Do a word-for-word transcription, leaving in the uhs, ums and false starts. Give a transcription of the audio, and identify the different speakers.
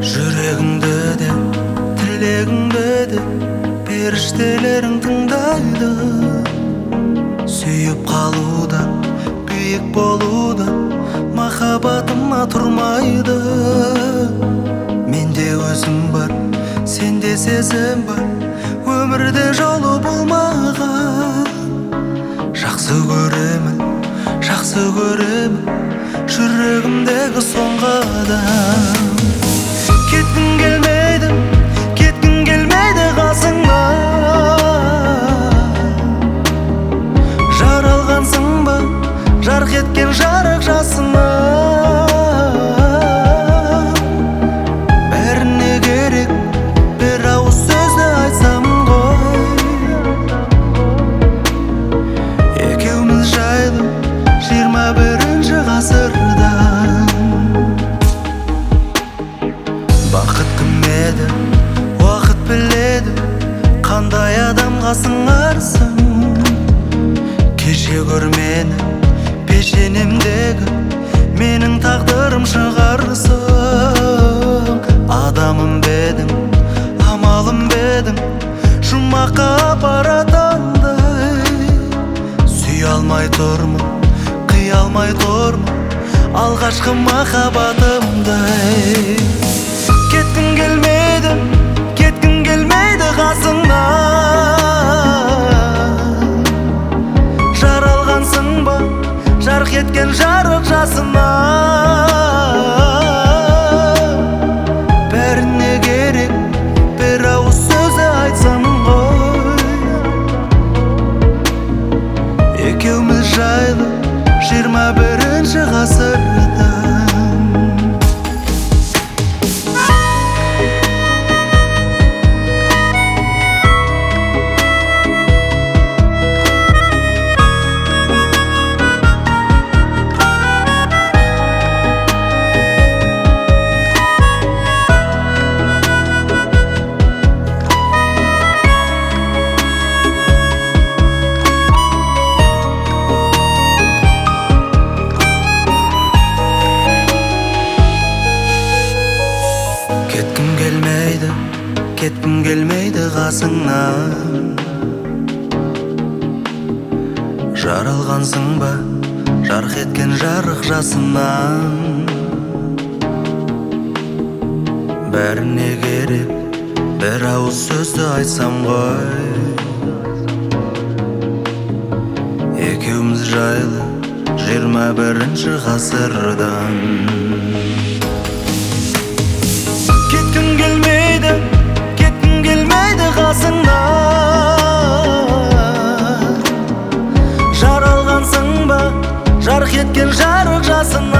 Speaker 1: жүрегіңді де, тілегіңді де періштелерің тыңдайды. Сүйіп қалудан, биік болудан махаббатыма тұрмайды. Менде өзім бар, сенде сезім бар, өмірде жолы болмаған. Жақсы көремін, жақсы көремін жүрегімдегі соңғы адам. Кеткім келмейді, кеткім келмейді қасыңнан. Жаралғансың ба, жарқ еткен жарық жасынан. Бәріне керек бір ауыз сөзді айтсам ғой. Екеуміз жайлы жиырма бірінші ғасырдан. Бақыт кім еді, уақыт біледі, қандай адамға сыңарсың. Кеше көр мені, пешенемдегі менің тағдырым шығарсың. Адамым бедің, амалым бедің, жұмаққа апаратандай. Сүй алмай тұрмын, қия алмай тұрмын алғашқы махаббатымдай. Кеткім келмейді, кеткім келмейді қасыңнан. Жаралғансың ба, жарқ еткен жарық жасынан. Бәріне керек бір ауыз сөзді айтсам ғой. Екеуміз жайлы жиырма бірінші ғасырдан. Кеткім келмейді, кеткім келмейді қасыңнан. Жаралғансың ба, жарқ еткен жарық жасынан. Бәріне керек бір ауыз сөзді айтсам ғой. Екеуміз жайлы жиырма бірінші ғасырдан. Кеткім келмейді, кеткім келмейді қасыңнан. Жаралғансың ба, жарқ еткен жарық жасынан.